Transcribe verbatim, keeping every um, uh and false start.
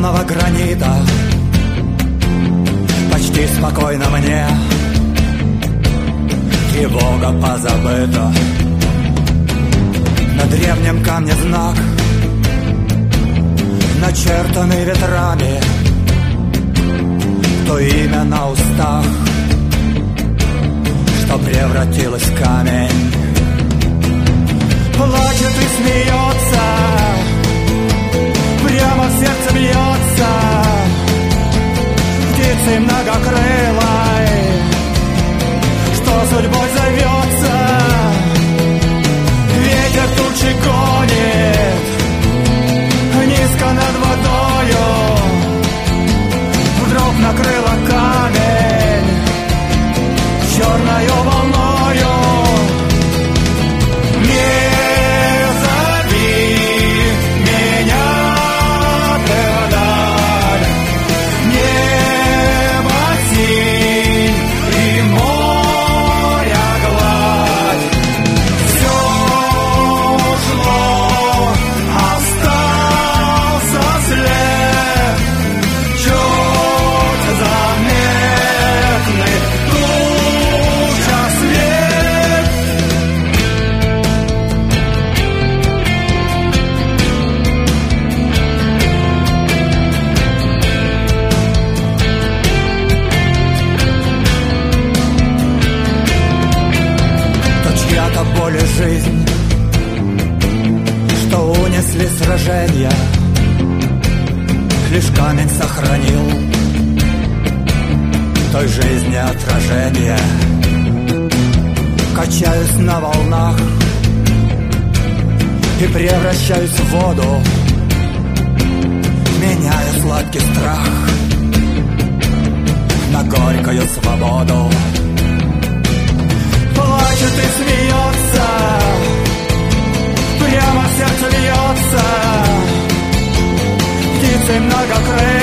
темного гранита. Почти спокойно мне, тревога позабыта. На древнем камне знак, начертанный ветрами, то имя на устах, что превратилось в камень. Плачет и смеется, прямо в сердце бьется, птицей многокрылой, что судьбой зовется. Ветер тучи гонит низко над водою, вдруг накрыло камень черною волною. Не зови меня ты вдаль, небо синь и моря гладь. Все ушло, остался след, чуть заметный туча свет. То чья-то боль и жизнь, что унесли сражения, лишь камень сохранил той жизни отражение. Качаюсь на волнах и превращаюсь в воду, меняя сладкий страх на горькую свободу. Плачет и смеется, прямо в сердце бьется, птицей многокрылой,